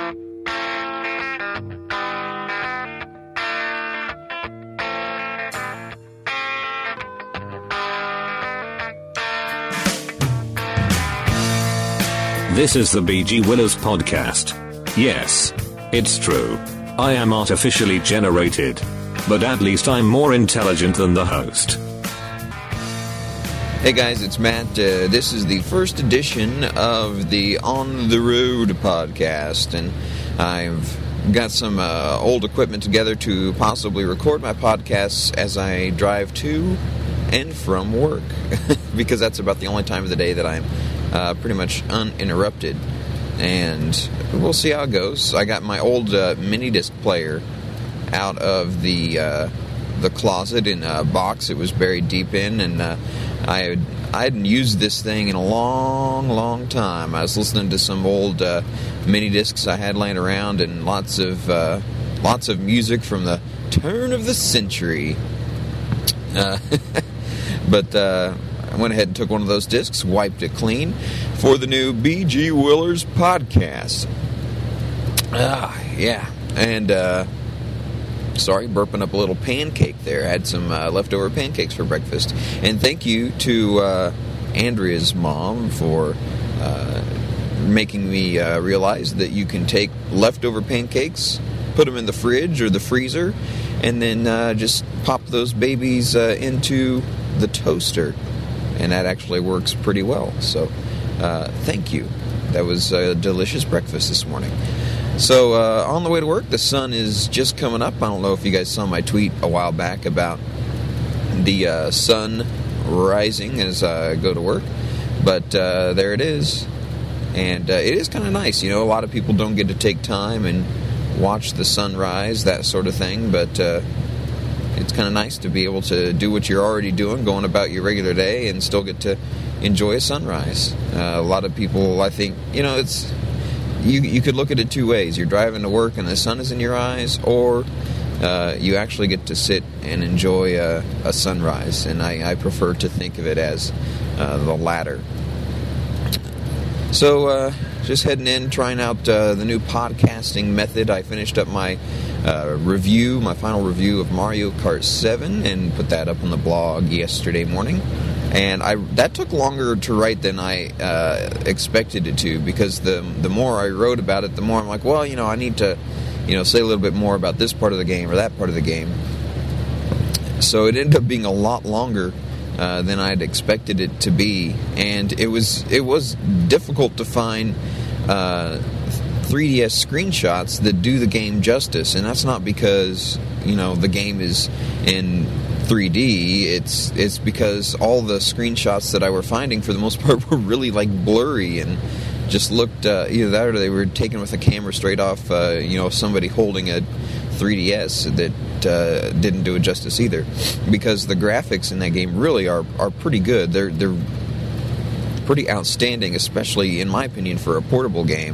This is the BG Willows podcast. Yes, it's true. I am artificially generated. But at least I'm more intelligent than the host. Hey guys, it's Matt. This is the first edition of the On the Road podcast, and I've got some old equipment together to possibly record my podcasts as I drive to and from work, because that's about the only time of the day that I'm pretty much uninterrupted, and we'll see how it goes. I got my old mini disc player out of the closet in a box it was buried deep in, and I hadn't used this thing in a long time. I was listening to some old mini discs I had laying around, and lots of music from the turn of the century. But I went ahead and took one of those discs, wiped it clean for the new BG Willers podcast. Yeah, and sorry, burping up a little pancake there. I had some leftover pancakes for breakfast. And thank you to Andrea's mom for making me realize that you can take leftover pancakes, put them in the fridge or the freezer, and then just pop those babies into the toaster. And that actually works pretty well. So thank you. That was a delicious breakfast this morning. So, on the way to work, the sun is just coming up. I don't know if you guys saw my tweet a while back about the sun rising as I go to work. But there it is. And it is kind of nice. You know, a lot of people don't get to take time and watch the sunrise, that sort of thing. But it's kind of nice to be able to do what you're already doing, going about your regular day, and still get to enjoy a sunrise. A lot of people, I think, you know, it's... You could look at it two ways. You're driving to work and the sun is in your eyes, or you actually get to sit and enjoy a sunrise. And I prefer to think of it as the latter. So just heading in, trying out the new podcasting method. I finished up my my final review of Mario Kart 7, and put that up on the blog yesterday morning. And that took longer to write than I expected it to, because the more I wrote about it, the more I'm like, well, you know, I need to, you know, say a little bit more about this part of the game or that part of the game. So it ended up being a lot longer than I'd expected it to be, and it was difficult to find 3DS screenshots that do the game justice. And that's not because, you know, the game is in 3D, it's because all the screenshots that I were finding, for the most part, were really like blurry and just looked either that or they were taken with a camera straight off somebody holding a 3DS that didn't do it justice either, because the graphics in that game really are pretty good. They're pretty outstanding, especially in my opinion for a portable game.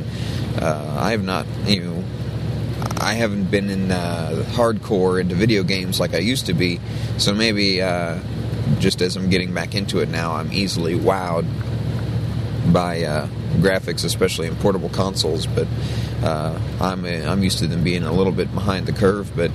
I haven't been in hardcore into video games like I used to be, so maybe just as I'm getting back into it now, I'm easily wowed by graphics, especially in portable consoles. But I'm used to them being a little bit behind the curve. But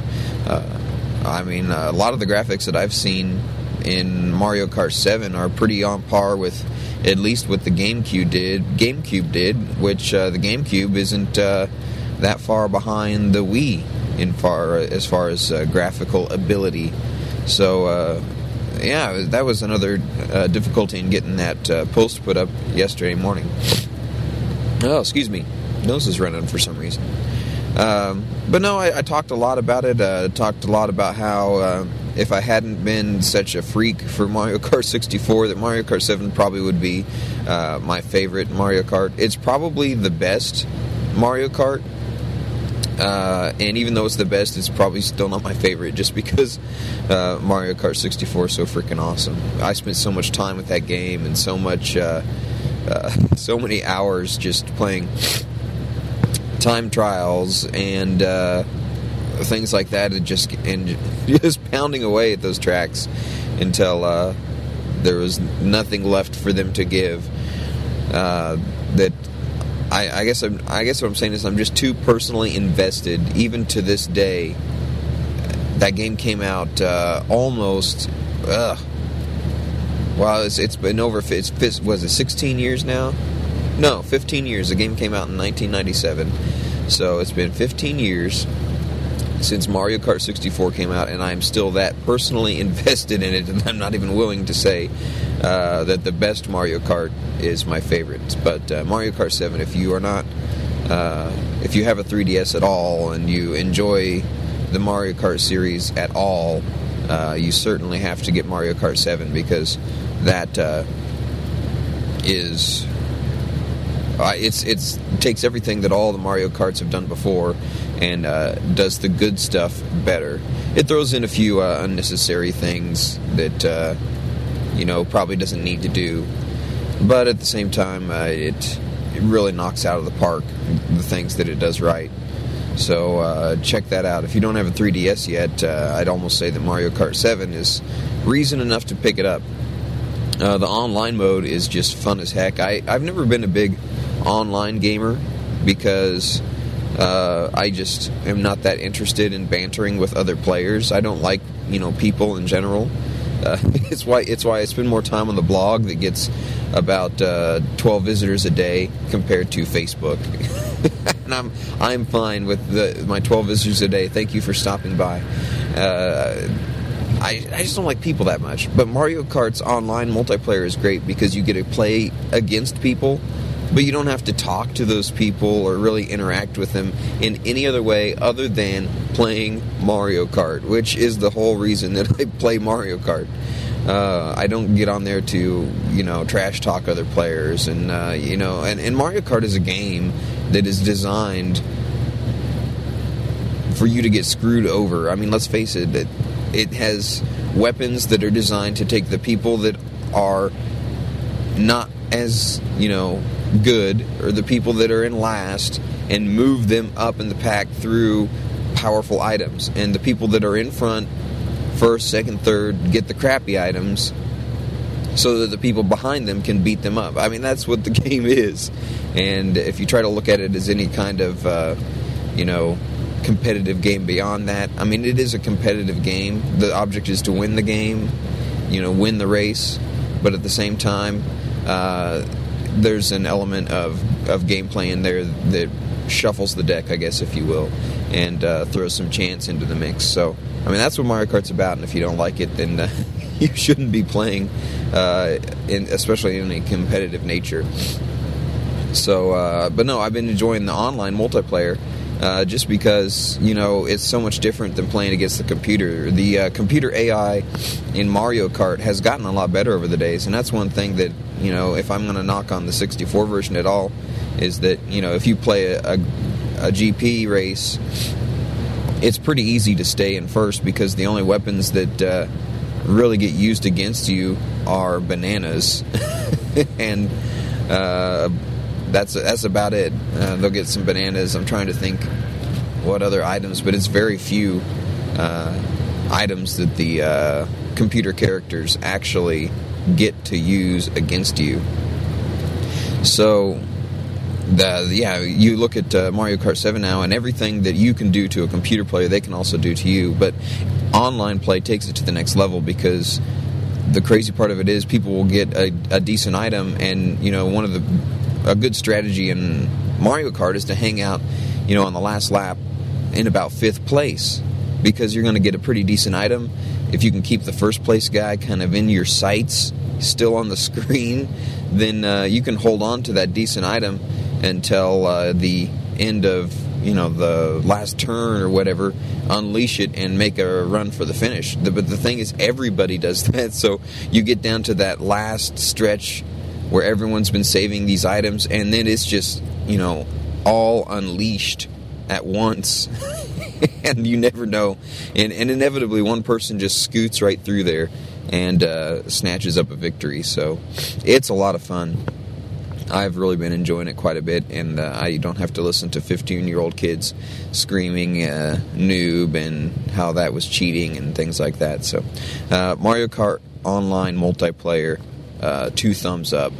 a lot of the graphics that I've seen in Mario Kart 7 are pretty on par with at least what the GameCube did, which the GameCube isn't that far behind the Wii as far as graphical ability. So that was another difficulty in getting that post put up yesterday morning. Oh, excuse me, nose is running for some reason. But no, I talked a lot about it. Talked a lot about how if I hadn't been such a freak for Mario Kart 64, that Mario Kart 7 probably would be my favorite Mario Kart. It's probably the best Mario Kart. And even though it's the best, it's probably still not my favorite, just because Mario Kart 64 is so freaking awesome. I spent so much time with that game, and so many hours just playing time trials and things like that, and just pounding away at those tracks until there was nothing left for them to give. That I guess what I'm saying is I'm just too personally invested, even to this day. That game came out almost. Well, it's been over. Was it 16 years now? No, 15 years. The game came out in 1997, so it's been 15 years since Mario Kart 64 came out, and I'm still that personally invested in it, and I'm not even willing to say that the best Mario Kart is my favorite. But Mario Kart 7, if you are not, if you have a 3DS at all and you enjoy the Mario Kart series at all, you certainly have to get Mario Kart 7, because that is it takes everything that all the Mario Karts have done before and does the good stuff better. It throws in a few unnecessary things that probably doesn't need to do, but at the same time it really knocks out of the park the things that it does right. So check that out. If you don't have a 3DS yet, I'd almost say that Mario Kart 7 is reason enough to pick it up. The online mode is just fun as heck. I've never been a big online gamer because I just am not that interested in bantering with other players. I don't like people in general. It's why I spend more time on the blog that gets about 12 visitors a day compared to Facebook. And I'm fine with my 12 visitors a day. Thank you for stopping by. I just don't like people that much. But Mario Kart's online multiplayer is great because you get to play against people, but you don't have to talk to those people or really interact with them in any other way other than playing Mario Kart, which is the whole reason that I play Mario Kart. I don't get on there to, trash talk other players, and Mario Kart is a game that is designed for you to get screwed over. I mean, let's face it, that it has weapons that are designed to take the people that are not as, good, or the people that are in last, and move them up in the pack through powerful items. And the people that are in front, first, second, third, get the crappy items so that the people behind them can beat them up. I mean, that's what the game is. And if you try to look at it as any kind of, competitive game beyond that, I mean, it is a competitive game. The object is to win the game, win the race. But at the same time, there's an element of gameplay in there that shuffles the deck, I guess, if you will, and throws some chance into the mix. So, I mean, that's what Mario Kart's about, and if you don't like it, then you shouldn't be playing, especially in a competitive nature. So, but no, I've been enjoying the online multiplayer, just because, it's so much different than playing against the computer. The computer AI in Mario Kart has gotten a lot better over the days, and that's one thing that, if I'm going to knock on the 64 version at all, is that, if you play a GP race, it's pretty easy to stay in first because the only weapons that really get used against you are bananas. And that's about it. They'll get some bananas. I'm trying to think what other items, but it's very few items that the computer characters actually get to use against you. So, you look at Mario Kart 7 now, and everything that you can do to a computer player, they can also do to you. But online play takes it to the next level because the crazy part of it is people will get a decent item, and a good strategy in Mario Kart is to hang out, on the last lap in about 5th place, because you're going to get a pretty decent item. If you can keep the first place guy kind of in your sights, still on the screen, then you can hold on to that decent item until the end of, the last turn or whatever, unleash it and make a run for the finish. But the thing is, everybody does that, so you get down to that last stretch where everyone's been saving these items, and then it's just, all unleashed at once. And you never know. And inevitably, one person just scoots right through there and snatches up a victory. So it's a lot of fun. I've really been enjoying it quite a bit, and I don't have to listen to 15-year-old kids screaming noob and how that was cheating and things like that. So Mario Kart Online multiplayer, 2 thumbs up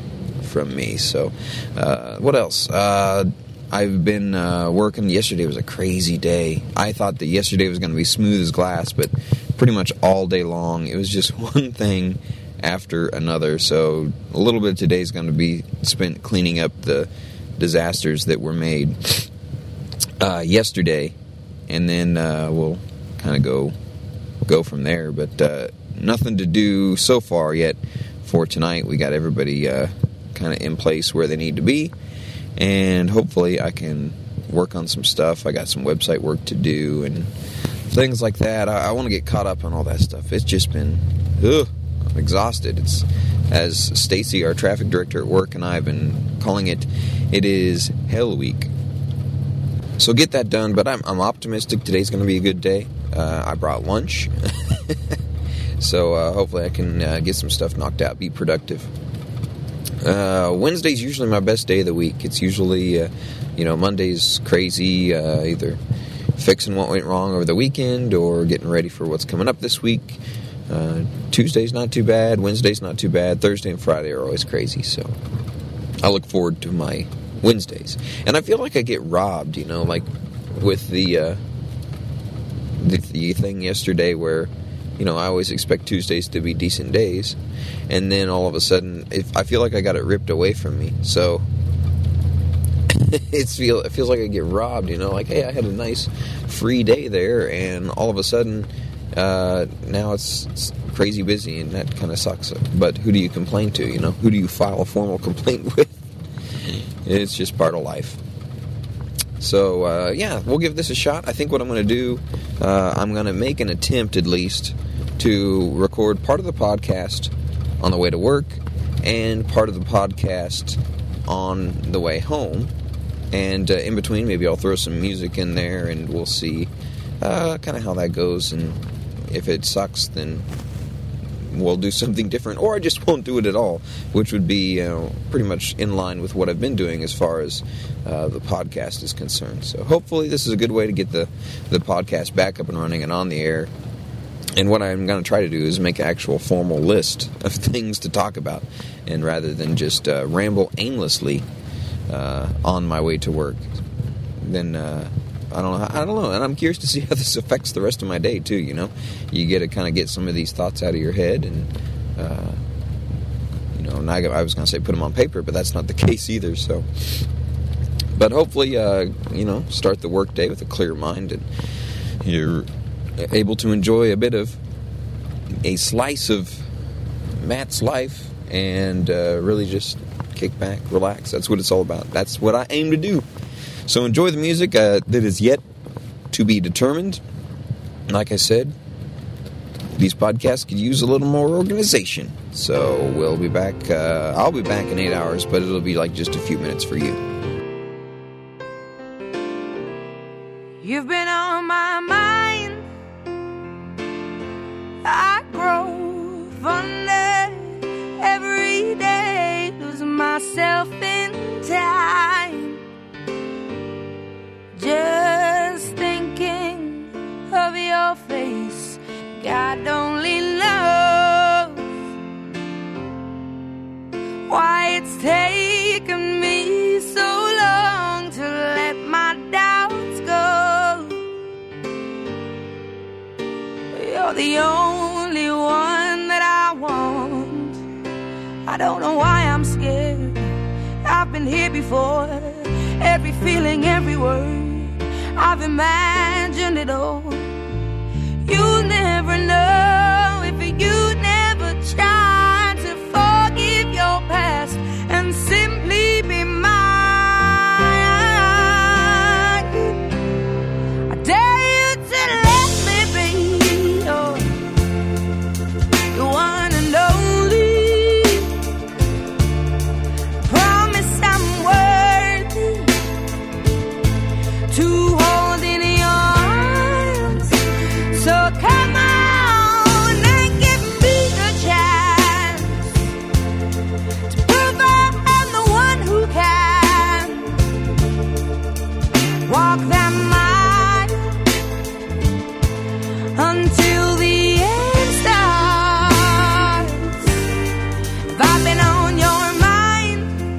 from me. So, what else? I've been working. Yesterday was a crazy day. I thought that yesterday was going to be smooth as glass, but pretty much all day long, it was just one thing after another. So a little bit of today is going to be spent cleaning up the disasters that were made yesterday, and then we'll kind of go from there. But nothing to do so far yet for tonight. We got everybody kind of in place where they need to be, and hopefully I can work on some stuff. I got some website work to do and things like that. I want to get caught up on all that stuff. It's just been, I'm exhausted. It's, as Stacy, our traffic director at work, and I have been calling it, it is hell week. So get that done, but I'm optimistic today's going to be a good day. I brought lunch, so hopefully I can get some stuff knocked out, be productive. Wednesday's usually my best day of the week. It's usually, Monday's crazy, either fixing what went wrong over the weekend or getting ready for what's coming up this week. Tuesday's not too bad, Wednesday's not too bad, Thursday and Friday are always crazy, so I look forward to my Wednesdays. And I feel like I get robbed, like with the thing yesterday where, I always expect Tuesdays to be decent days, and then all of a sudden, I feel like I got it ripped away from me, so it feels like I get robbed, like, hey, I had a nice free day there, and all of a sudden, now it's crazy busy, and that kind of sucks. But who do you complain to, Who do you file a formal complaint with? It's just part of life. So, we'll give this a shot. I think what I'm going to do, I'm going to make an attempt, at least, to record part of the podcast on the way to work and part of the podcast on the way home. And in between, maybe I'll throw some music in there, and we'll see kind of how that goes. And if it sucks, then we'll do something different, or I just won't do it at all, which would be pretty much in line with what I've been doing as far as the podcast is concerned. So hopefully this is a good way to get the podcast back up and running and on the air. And what I'm going to try to do is make an actual formal list of things to talk about, and rather than just ramble aimlessly on my way to work, then I don't know, and I'm curious to see how this affects the rest of my day too. You get to kind of get some of these thoughts out of your head, and I was going to say put them on paper, but that's not the case either. So, but hopefully, start the work day with a clear mind, and you're able to enjoy a bit of a slice of Matt's life, and really just kick back, relax. That's what it's all about. That's what I aim to do. So enjoy the music that is yet to be determined. Like I said, these podcasts could use a little more organization. So we'll be back. I'll be back in 8 hours, but it'll be like just a few minutes for you. You've been on my mind. I grow fonder every day, losing myself in time. Just thinking of your face, God only knows why it's taken me so long to let my doubts go. You're the only one that I want. I don't know why I'm scared. I've been here before. Every feeling, every word, I've imagined it all. You'll never know if you never try to forgive your past and simply be mine. I dare you to let me be the one and only. Promise I'm worthy to hold in your arms. So come on and give me the chance to prove I'm the one who can walk that mile until the end starts. If I've been on your mind,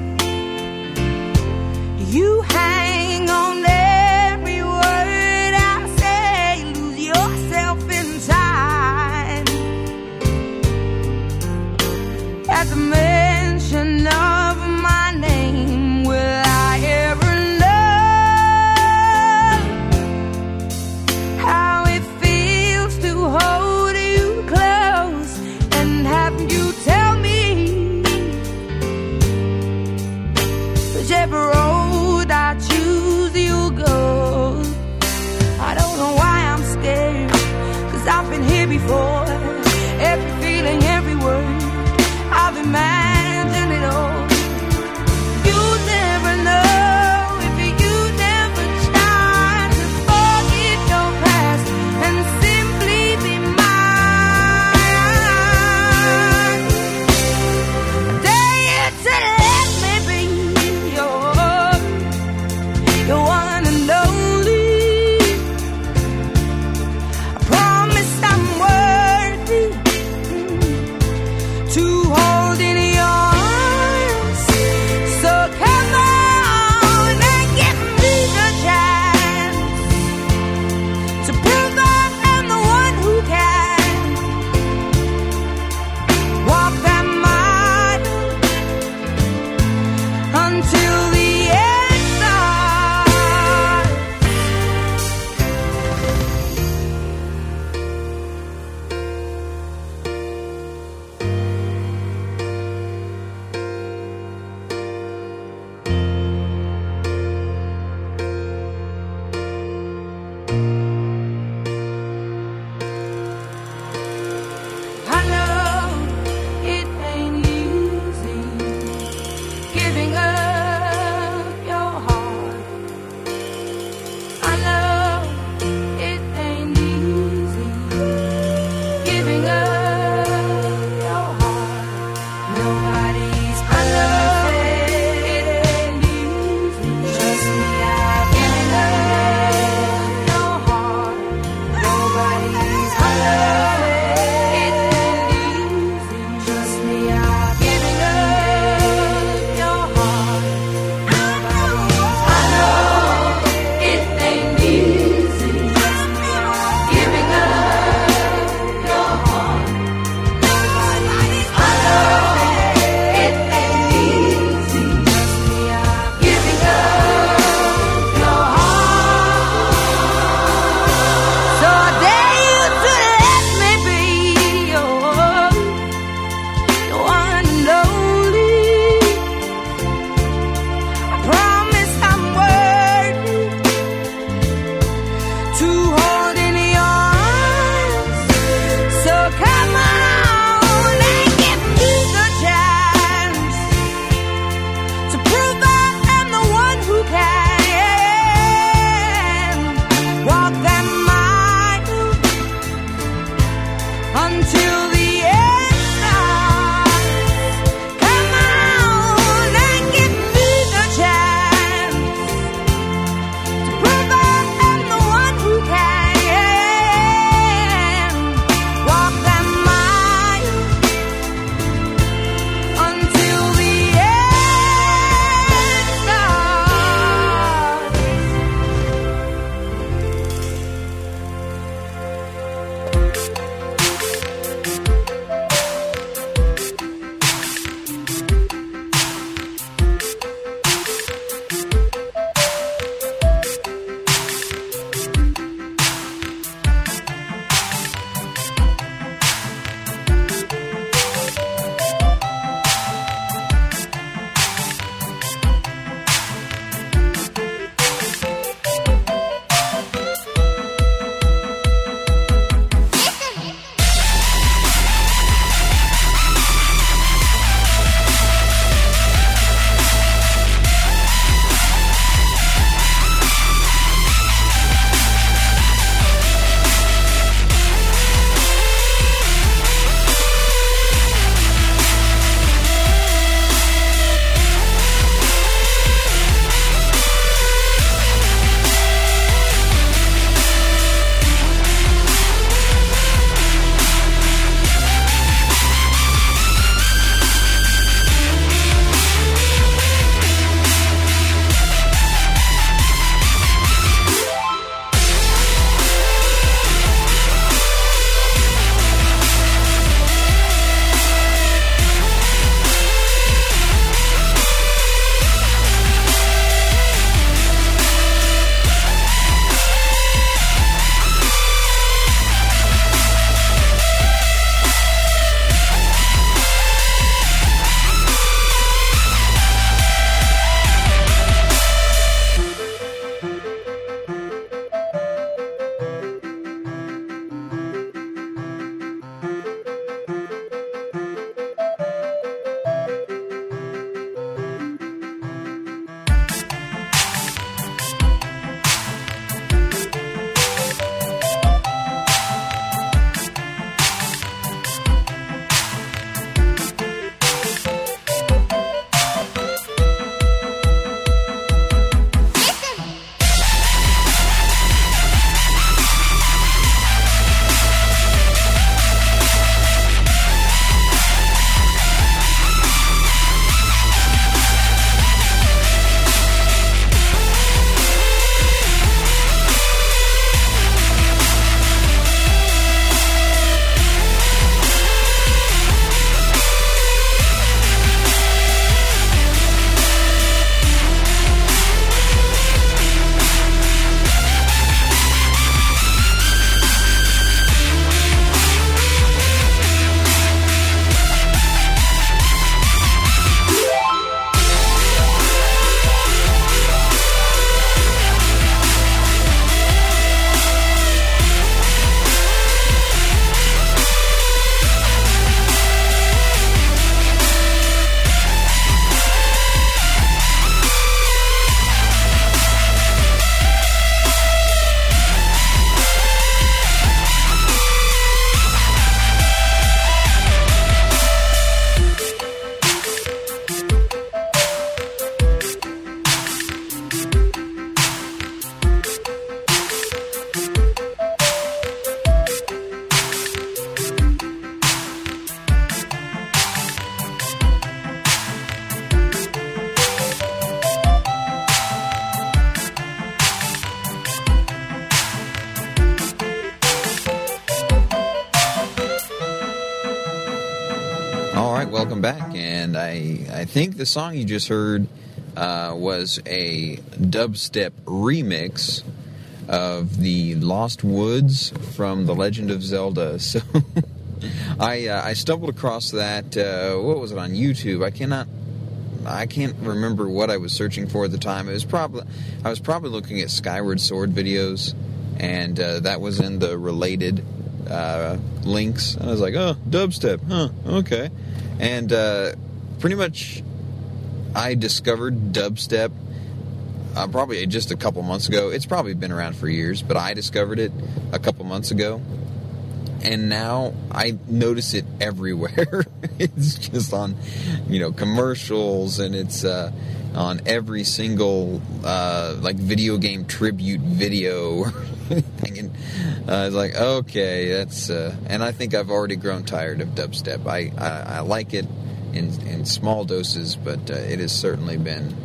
welcome back. And I think the song you just heard was a dubstep remix of the Lost Woods from The Legend of Zelda. So I stumbled across that. What was it, on YouTube? I can't remember what I was searching for at the time. I was probably looking at Skyward Sword videos, and that was in the related links. I was like, oh, dubstep, huh? Okay. And pretty much, I discovered dubstep probably just a couple months ago. It's probably been around for years, but I discovered it a couple months ago. And now I notice it everywhere. It's just on, commercials, and it's on every single video game tribute video or anything. And it's like, okay, that's and I think I've already grown tired of dubstep. I like it in small doses, but it has certainly been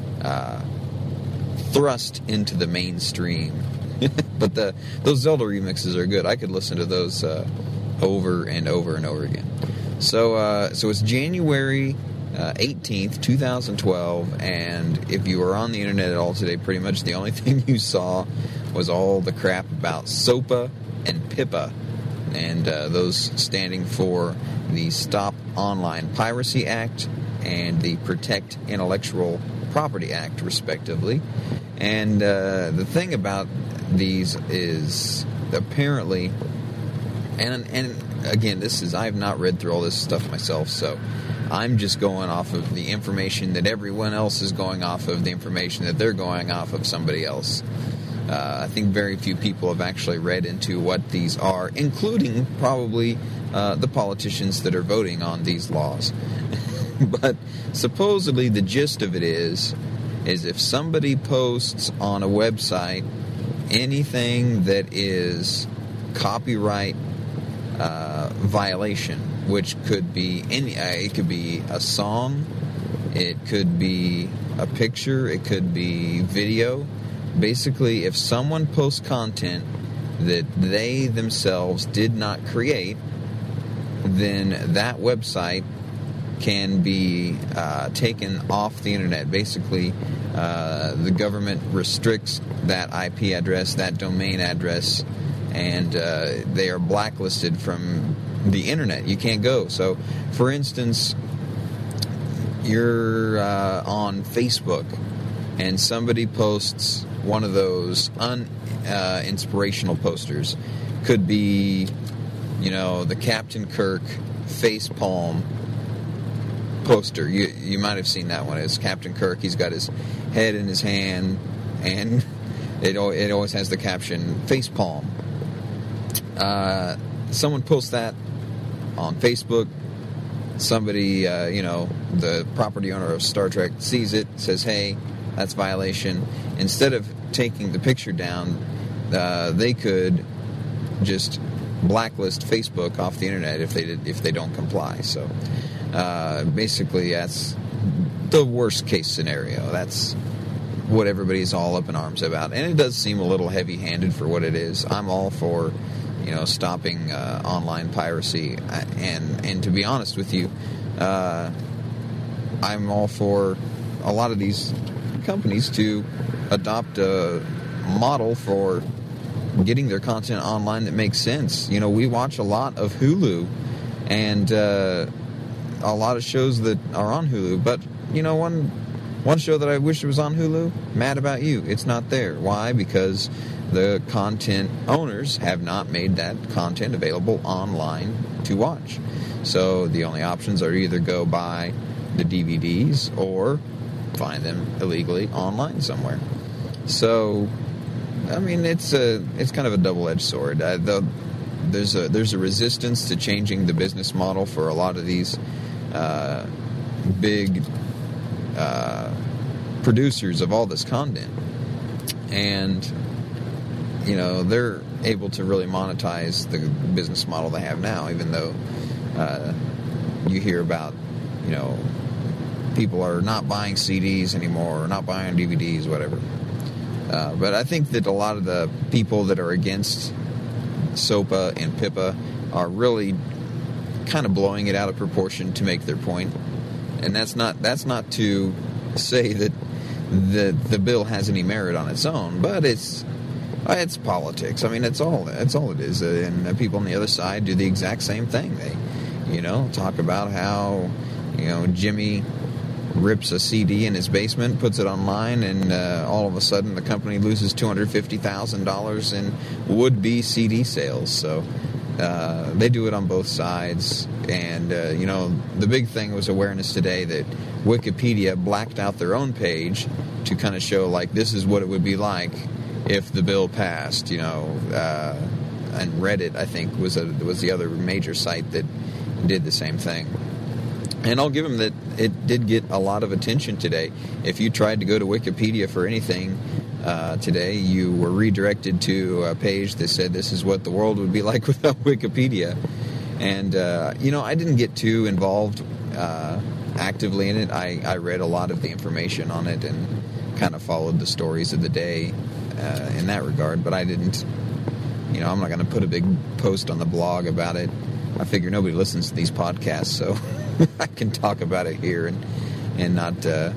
thrust into the mainstream. But those Zelda remixes are good. I could listen to those over and over and over again. So it's January 18th, 2012, and if you were on the internet at all today, pretty much the only thing you saw was all the crap about SOPA and PIPA, and those standing for the Stop Online Piracy Act and the Protect Intellectual Property Act, respectively. And the thing about these is apparently, and again, I have not read through all this stuff myself, so I'm just going off of the information that everyone else is going off of, the information that they're going off of somebody else. I think very few people have actually read into what these are, including probably the politicians that are voting on these laws. But supposedly the gist of it is if somebody posts on a website anything that is copyright violation, which could be it could be a song, it could be a picture, it could be video. Basically, if someone posts content that they themselves did not create, then that website can be taken off the internet. Basically, the government restricts that IP address, that domain address, and they are blacklisted from the internet. You can't go. So, for instance, you're on Facebook, and somebody posts one of those inspirational posters. Could be, the Captain Kirk facepalm poster. You might have seen that one. It's Captain Kirk. He's got his head in his hand, and it always has the caption facepalm. Someone posts that on Facebook. Somebody, the property owner of Star Trek sees it, says, hey, that's violation. Instead of taking the picture down, they could just blacklist Facebook off the internet if they don't comply. So basically, that's the worst case scenario. That's what everybody's all up in arms about, and it does seem a little heavy-handed for what it is. I'm all for stopping online piracy, and to be honest with you, I'm all for a lot of these companies to adopt a model for getting their content online that makes sense. We watch a lot of Hulu and a lot of shows that are on Hulu, but one show that I wish was on Hulu, Mad About You, it's not there. Why? Because the content owners have not made that content available online to watch. So the only options are either go buy the DVDs or find them illegally online somewhere. So, I mean, it's kind of a double-edged sword. There's a resistance to changing the business model for a lot of these big producers of all this content, and they're able to really monetize the business model they have now, even though you hear about people are not buying CDs anymore or not buying DVDs, whatever. But I think that a lot of the people that are against SOPA and PIPA are really kind of blowing it out of proportion to make their point. And that's not to say that the bill has any merit on its own, but it's politics. I mean, that's all it is. And people on the other side do the exact same thing. They, talk about how, Jimmy rips a CD in his basement, puts it online, and all of a sudden the company loses $250,000 in would-be CD sales. So they do it on both sides. And, the big thing was awareness today that Wikipedia blacked out their own page to kind of show, like, this is what it would be like if the bill passed, and Reddit, I think, was the other major site that did the same thing. And I'll give them that it did get a lot of attention today. If you tried to go to Wikipedia for anything today, you were redirected to a page that said this is what the world would be like without Wikipedia. And, I didn't get too involved actively in it. I read a lot of the information on it and kind of followed the stories of the day in that regard. But I didn't, I'm not going to put a big post on the blog about it. I figure nobody listens to these podcasts, so I can talk about it here and not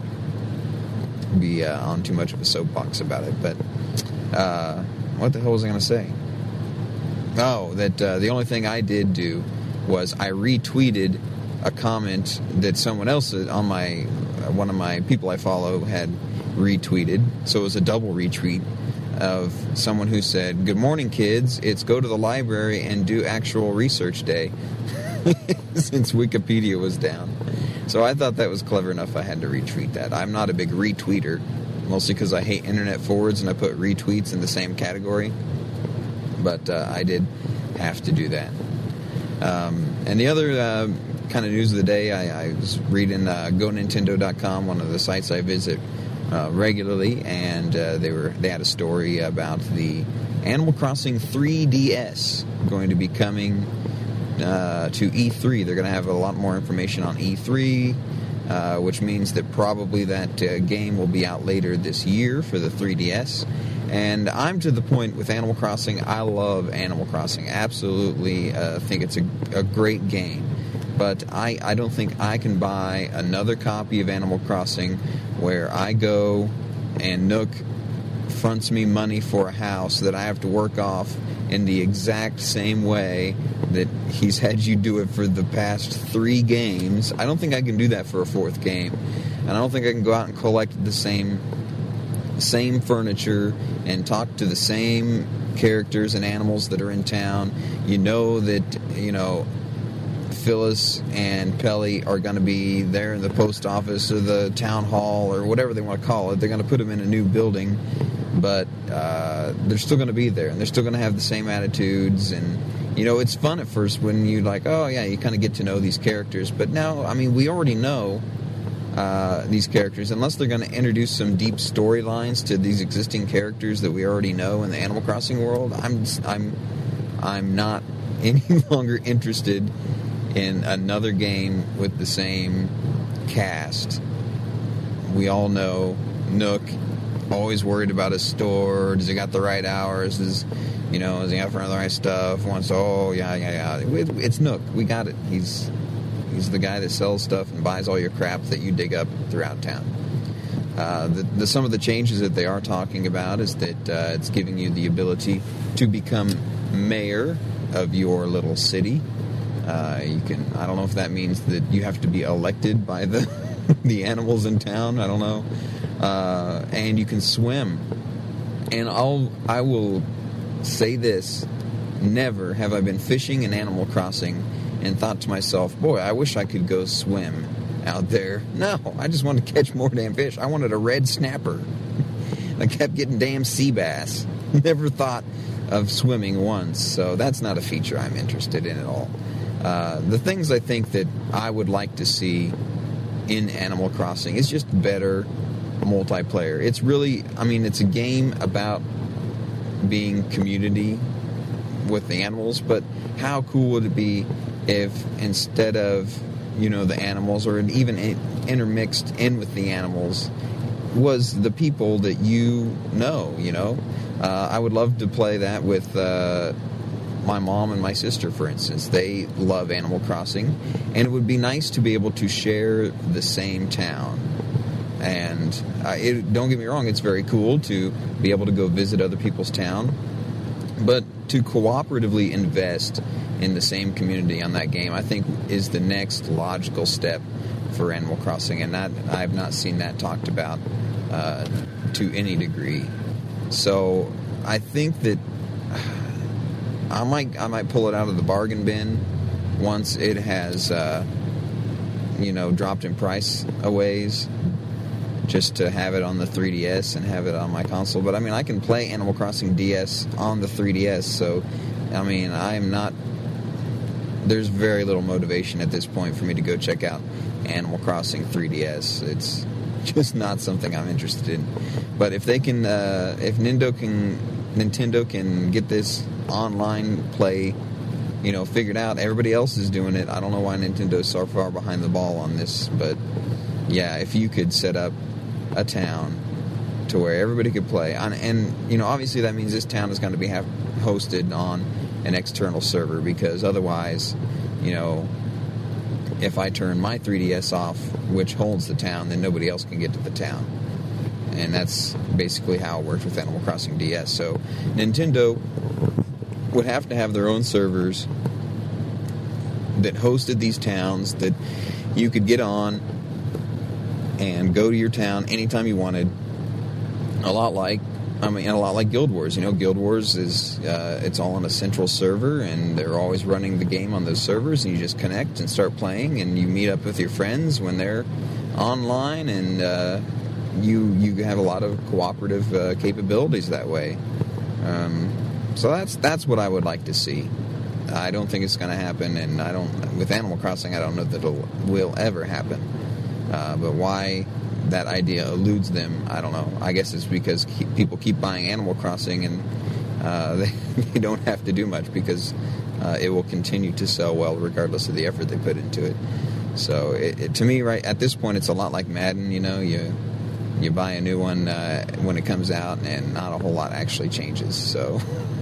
be on too much of a soapbox about it. But what the hell was I going to say? Oh, that the only thing I did do was I retweeted a comment that someone else on one of my people I follow had retweeted. So it was a double retweet of someone who said, "Good morning, kids. It's go to the library and do actual research day," since Wikipedia was down. So I thought that was clever enough I had to retweet that. I'm not a big retweeter, mostly because I hate internet forwards and I put retweets in the same category. But I did have to do that. And the other kind of news of the day, I was reading GoNintendo.com, one of the sites I visit regularly, and they had a story about the Animal Crossing 3DS going to be coming to E3. They're going to have a lot more information on E3, which means that probably that game will be out later this year for the 3DS. And I'm to the point with Animal Crossing. I love Animal Crossing. Absolutely think it's a great game. But I don't think I can buy another copy of Animal Crossing where I go and Nook fronts me money for a house that I have to work off in the exact same way that he's had you do it for the past 3 games. I don't think I can do that for a 4th game. And I don't think I can go out and collect the same furniture and talk to the same characters and animals that are in town. You know that, Phyllis and Pelly are going to be there in the post office or the town hall or whatever they want to call it. They're going to put them in a new building, but they're still going to be there, and they're still going to have the same attitudes. And, it's fun at first when you you kind of get to know these characters. But now, we already know these characters, unless they're going to introduce some deep storylines to these existing characters that we already know in the Animal Crossing world. I'm not any longer interested in another game with the same cast. We all know Nook, always worried about his store. Does he got the right hours? Is he out for the right stuff? It's Nook. We got it. He's the guy that sells stuff and buys all your crap that you dig up throughout town. Some of the changes that they are talking about is that it's giving you the ability to become mayor of your little city. I don't know if that means that you have to be elected by the animals in town. I don't know. And you can swim. And I will say this: never have I been fishing in Animal Crossing and thought to myself, boy, I wish I could go swim out there. No, I just wanted to catch more damn fish. I wanted a red snapper. I kept getting damn sea bass. Never thought of swimming once. So that's not a feature I'm interested in at all. The things I think that I would like to see in Animal Crossing is just better multiplayer. It's really, it's a game about being community with the animals, but how cool would it be if instead of, the animals, or even intermixed in with the animals, was the people that I would love to play that with my mom and my sister, for instance, they love Animal Crossing, and it would be nice to be able to share the same town. And don't get me wrong, it's very cool to be able to go visit other people's town, but to cooperatively invest in the same community on that game, I think, is the next logical step for Animal Crossing, and that I have not seen that talked about to any degree. So I think that I might pull it out of the bargain bin once it has dropped in price a ways, just to have it on the 3DS and have it on my console. But I mean, I can play Animal Crossing DS on the 3DS, so I mean, there's very little motivation at this point for me to go check out Animal Crossing 3DS. It's just not something I'm interested in. But if they can, if Nintendo can get this online play, figured out, everybody else is doing it. I don't know why Nintendo's so far behind the ball on this, but yeah, if you could set up a town to where everybody could play, and obviously that means this town is going to be hosted on an external server, because otherwise, if I turn my 3DS off, which holds the town, then nobody else can get to the town. And that's basically how it works with Animal Crossing DS. So Nintendo would have to have their own servers that hosted these towns that you could get on and go to your town anytime you wanted. A lot like Guild Wars. Guild Wars is it's all on a central server, and they're always running the game on those servers, and you just connect and start playing, and you meet up with your friends when they're online, and you have a lot of cooperative capabilities that way. So that's what I would like to see. I don't think it's going to happen, and with Animal Crossing, I don't know that it will ever happen. But why that idea eludes them, I don't know. I guess it's because people keep buying Animal Crossing, and they don't have to do much, because it will continue to sell well regardless of the effort they put into it. So to me, right at this point, it's a lot like Madden. You buy a new one when it comes out, and not a whole lot actually changes. So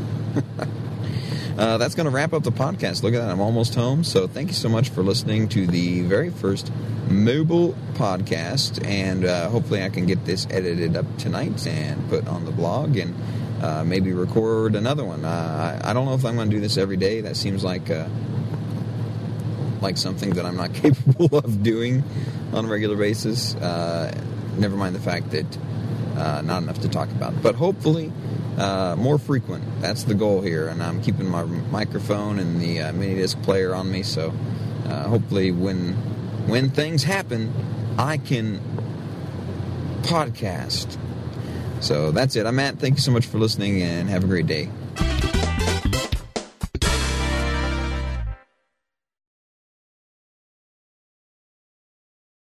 that's going to wrap up the podcast. Look at that, I'm almost home. So thank you so much for listening to the very first mobile podcast, and hopefully I can get this edited up tonight and put on the blog, and maybe record another one. I don't know if I'm going to do this every day. That seems like something that I'm not capable of doing on a regular basis. Never mind the fact that not enough to talk about. But hopefully more frequent. That's the goal here, and I'm keeping my microphone and the mini disc player on me, so hopefully when things happen, I can podcast. So that's it. I'm Matt. Thank you so much for listening, and have a great day.